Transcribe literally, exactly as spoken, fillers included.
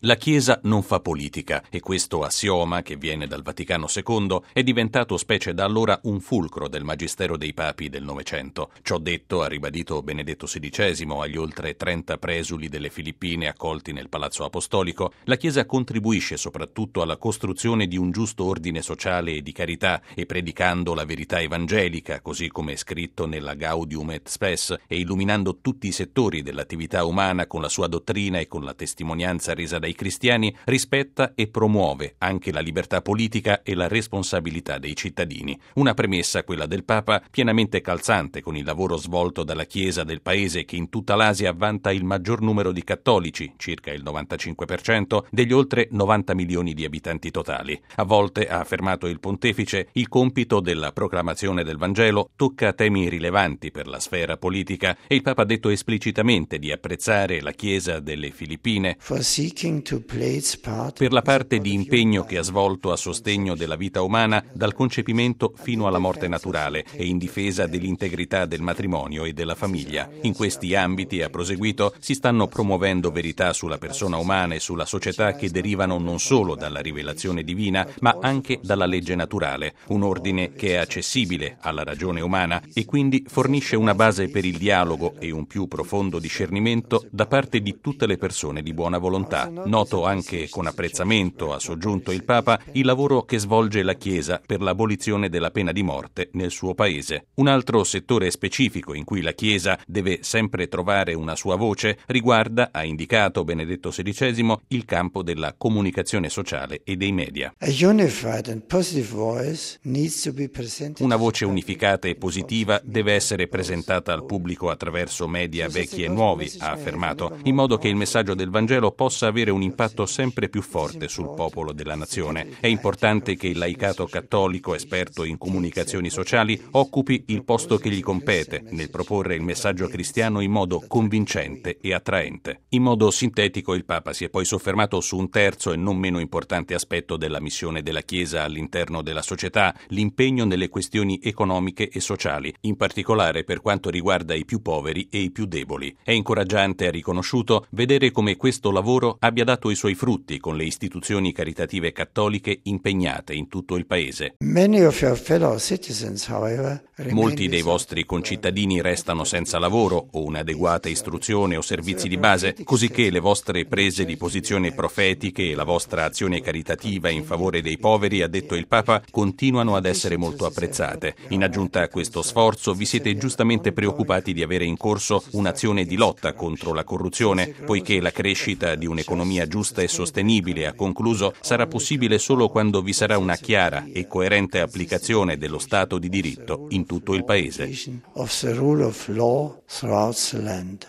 La Chiesa non fa politica e questo assioma, che viene dal Vaticano secondo, è diventato specie da allora un fulcro del magistero dei papi del Novecento. Ciò detto, ha ribadito Benedetto sedicesimo agli oltre trenta presuli delle Filippine accolti nel Palazzo Apostolico, la Chiesa contribuisce soprattutto alla costruzione di un giusto ordine sociale e di carità e predicando la verità evangelica, così come è scritto nella Gaudium et Spes, e illuminando tutti i settori dell'attività umana con la sua dottrina e con la testimonianza resa dai cristiani, rispetta e promuove anche la libertà politica e la responsabilità dei cittadini. Una premessa, quella del Papa, pienamente calzante con il lavoro svolto dalla Chiesa del paese che in tutta l'Asia vanta il maggior numero di cattolici, circa il novantacinque per cento, degli oltre novanta milioni di abitanti totali. A volte, ha affermato il pontefice, il compito della proclamazione del Vangelo tocca temi rilevanti per la sfera politica e il Papa ha detto esplicitamente di apprezzare la Chiesa delle Filippine per la parte di impegno che ha svolto a sostegno della vita umana dal concepimento fino alla morte naturale e in difesa dell'integrità del matrimonio e della famiglia. In questi ambiti, ha proseguito, si stanno promuovendo verità sulla persona umana e sulla società che derivano non solo dalla rivelazione divina, ma anche dalla legge naturale, un ordine che è accessibile alla ragione umana e quindi fornisce una base per il dialogo e un più profondo discernimento da parte di tutte le persone di buona volontà. Noto anche con apprezzamento, ha soggiunto il Papa, il lavoro che svolge la Chiesa per l'abolizione della pena di morte nel suo paese. Un altro settore specifico in cui la Chiesa deve sempre trovare una sua voce riguarda, ha indicato Benedetto sedicesimo, il campo della comunicazione sociale e dei media. Una voce unificata e positiva deve essere presentata al pubblico attraverso media vecchi e nuovi, ha affermato, in modo che il messaggio del Vangelo possa avere un impatto sempre più forte sul popolo della nazione. È importante che il laicato cattolico, esperto in comunicazioni sociali, occupi il posto che gli compete nel proporre il messaggio cristiano in modo convincente e attraente. In modo sintetico, il Papa si è poi soffermato su un terzo e non meno importante aspetto della missione della Chiesa all'interno della società, l'impegno nelle questioni economiche e sociali, in particolare per quanto riguarda i più poveri e i più deboli. È incoraggiante, ha riconosciuto, vedere come questo lavoro abbia dato i suoi frutti con le istituzioni caritative cattoliche impegnate in tutto il paese. Molti dei vostri concittadini restano senza lavoro o un'adeguata istruzione o servizi di base, cosicché le vostre prese di posizione profetiche e la vostra azione caritativa in favore dei poveri, ha detto il Papa, continuano ad essere molto apprezzate. In aggiunta a questo sforzo, vi siete giustamente preoccupati di avere in corso un'azione di lotta contro la corruzione, poiché la crescita di un'economia giusta e sostenibile, ha concluso, sarà possibile solo quando vi sarà una chiara e coerente applicazione dello Stato di diritto in tutto il paese.